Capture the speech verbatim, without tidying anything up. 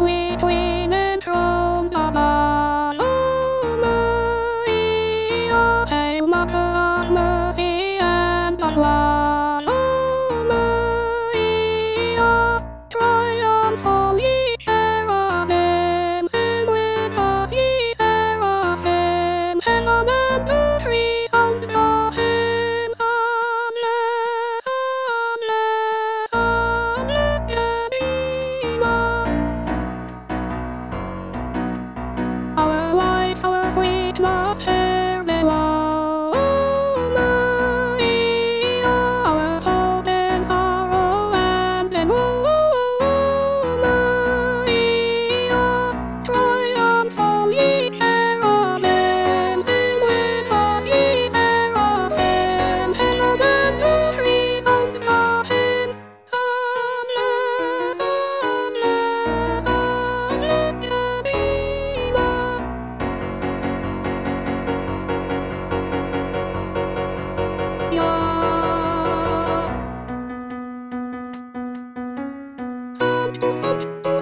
sweet women from the Maria, Hail Mother of Mercy and the Maria, triumphal ye cherubim, sing with us ye seraphim, heaven and the trees and the hymn, Somnus, Somnus, Somnus, Yemima. Our life, our sweet must hear me well, Maria, our hope in sorrow and in woe, Maria, triumphal ye cherubim, sing with us ye seraphim, heaven and the trees and the hymn, Somnus, Somnus, Somnus, Yemima. Yeah. Something, something.